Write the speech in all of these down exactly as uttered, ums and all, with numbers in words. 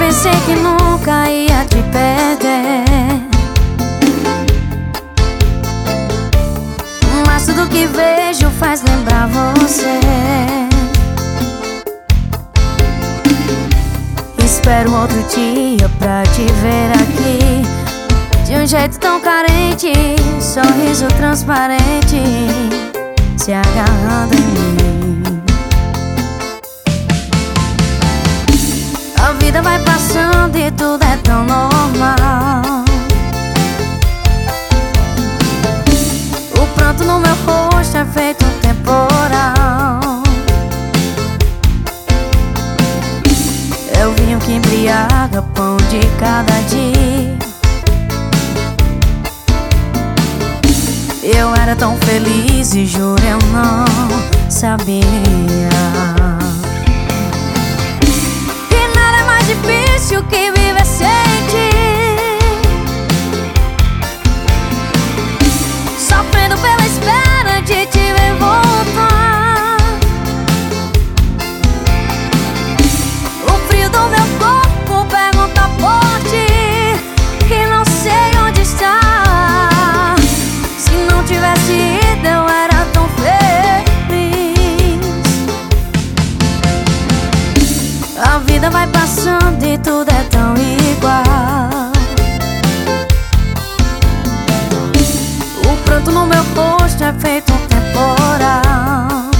pensei que nunca ia te perder, mas tudo que vejo faz lembrar você. Espero outro dia pra te ver aqui, de um jeito tão carente, sorriso transparente, se agarrando em mim. A vida vai passando e tudo é tão normal. O pranto no meu rosto é feito um temporal. É o vinho que embriaga, pão de cada dia. Eu era tão feliz e juro eu não sabia que nada é mais difícil que viver sem ti, sofrendo pela espera de te ver voltar. O frio do meu corpo pergunta por ti, que não sei onde está. Se não tivesse ido eu era tão feliz. A vida vai passando e tudo é tão igual. O pranto no meu rosto é feito um temporal.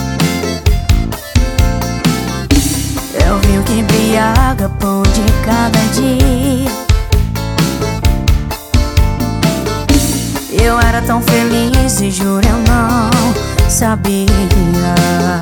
É o vinho que embriaga, pão de cada dia. Eu era tão feliz e juro eu não sabia.